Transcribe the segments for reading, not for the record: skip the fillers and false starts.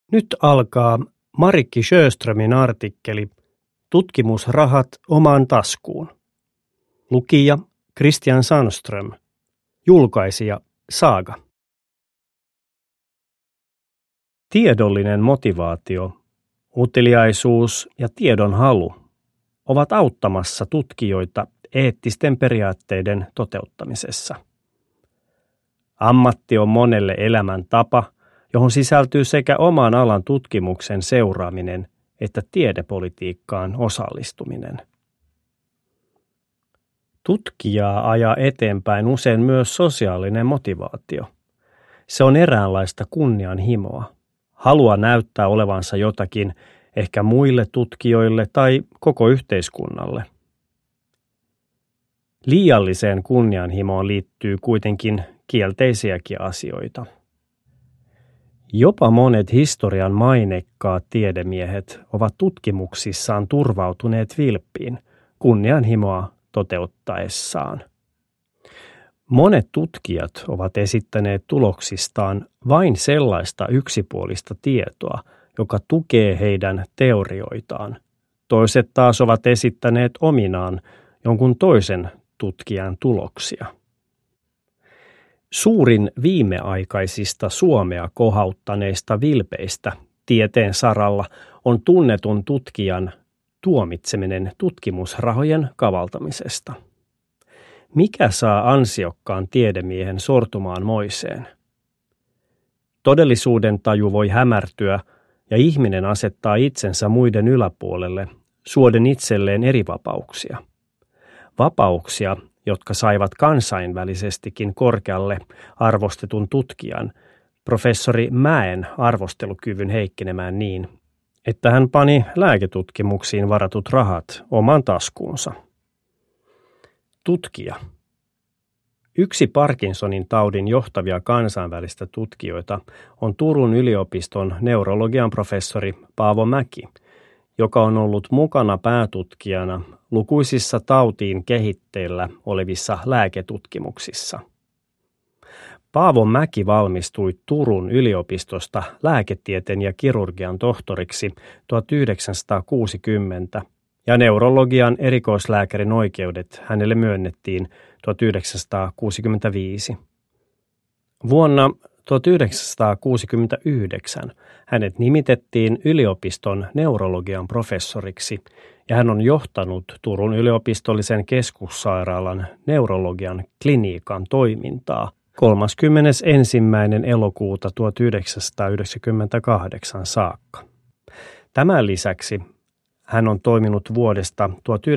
Nyt alkaa Marikki Sjöströmin artikkeli Tutkimusrahat omaan taskuun. Lukija Christian Sandström. Julkaisija Saga. Tiedollinen motivaatio, uteliaisuus ja tiedon halu ovat auttamassa tutkijoita eettisten periaatteiden toteuttamisessa. Ammatti on monelle elämäntapa, johon sisältyy sekä oman alan tutkimuksen seuraaminen että tiedepolitiikkaan osallistuminen. Tutkijaa ajaa eteenpäin usein myös sosiaalinen motivaatio. Se on eräänlaista kunnianhimoa, halua näyttää olevansa jotakin ehkä muille tutkijoille tai koko yhteiskunnalle. Liialliseen kunnianhimoon liittyy kuitenkin kielteisiäkin asioita. Jopa monet historian mainekkaat tiedemiehet ovat tutkimuksissaan turvautuneet vilppiin kunnianhimoa toteuttaessaan. Monet tutkijat ovat esittäneet tuloksistaan vain sellaista yksipuolista tietoa, joka tukee heidän teorioitaan. Toiset taas ovat esittäneet ominaan jonkun toisen tutkijan tuloksia. Suurin viimeaikaisista Suomea kohauttaneista vilpeistä tieteen saralla on tunnetun tutkijan tuomitseminen tutkimusrahojen kavaltamisesta. Mikä saa ansiokkaan tiedemiehen sortumaan moiseen? Todellisuuden taju voi hämärtyä ja ihminen asettaa itsensä muiden yläpuolelle, suoden itselleen eri vapauksia. Vapauksia, jotka saivat kansainvälisestikin korkealle arvostetun tutkijan, professori Mäen arvostelukyvyn heikkenemään niin, että hän pani lääketutkimuksiin varatut rahat omaan taskuunsa. Tutkija. Yksi Parkinsonin taudin johtavia kansainvälistä tutkijoita on Turun yliopiston neurologian professori Paavo Mäki, joka on ollut mukana päätutkijana lukuisissa tautiin kehitteillä olevissa lääketutkimuksissa. Paavo Mäki valmistui Turun yliopistosta lääketieteen ja kirurgian tohtoriksi 1960 ja neurologian erikoislääkärin oikeudet hänelle myönnettiin 1965. Vuonna 1969 hänet nimitettiin yliopiston neurologian professoriksi ja hän on johtanut Turun yliopistollisen keskussairaalan neurologian kliniikan toimintaa 31. elokuuta 1998 saakka. Tämän lisäksi hän on toiminut vuodesta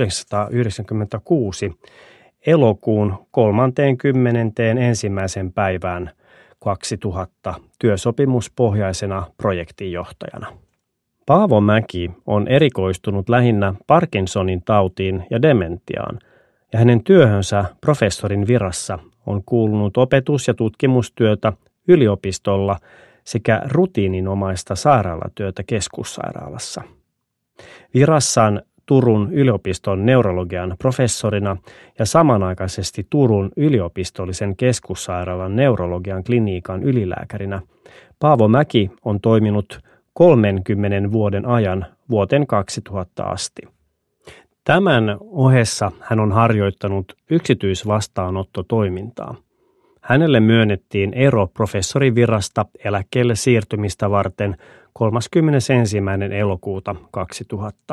1996 elokuun 31. päivään 2000 työsopimuspohjaisena projektinjohtajana. Paavo Mäki on erikoistunut lähinnä Parkinsonin tautiin ja dementiaan, ja hänen työhönsä professorin virassa on kuulunut opetus- ja tutkimustyötä yliopistolla sekä rutiininomaista sairaalatyötä keskussairaalassa. Virassaan Turun yliopiston neurologian professorina ja samanaikaisesti Turun yliopistollisen keskussairaalan neurologian kliniikan ylilääkärinä Paavo Mäki on toiminut 30 vuoden ajan vuoteen 2000 asti. Tämän ohessa hän on harjoittanut yksityisvastaanottotoimintaa. Hänelle myönnettiin ero professorin virasta eläkkeelle siirtymistä varten 31. elokuuta 2000.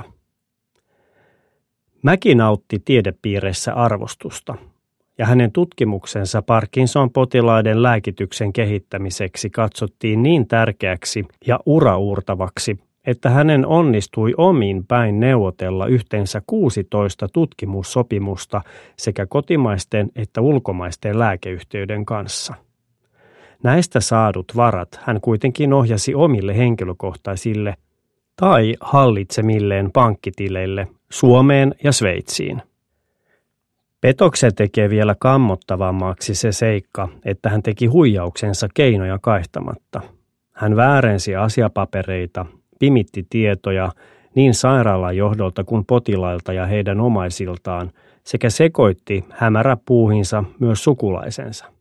Mäki nautti tiedepiireissä arvostusta, ja hänen tutkimuksensa Parkinson-potilaiden lääkityksen kehittämiseksi katsottiin niin tärkeäksi ja uraauurtavaksi, että hänen onnistui omin päin neuvotella yhteensä 16 tutkimussopimusta sekä kotimaisten että ulkomaisten lääkeyhtiöiden kanssa. Näistä saadut varat hän kuitenkin ohjasi omille henkilökohtaisille tai hallitsemilleen pankkitileille Suomeen ja Sveitsiin. Petoksen tekee vielä kammottavammaksi se seikka, että hän teki huijauksensa keinoja kaihtamatta. Hän väärensi asiapapereita, pimitti tietoja niin sairaalan johdolta kuin potilailta ja heidän omaisiltaan sekä sekoitti hämäräpuuhinsa myös sukulaisensa.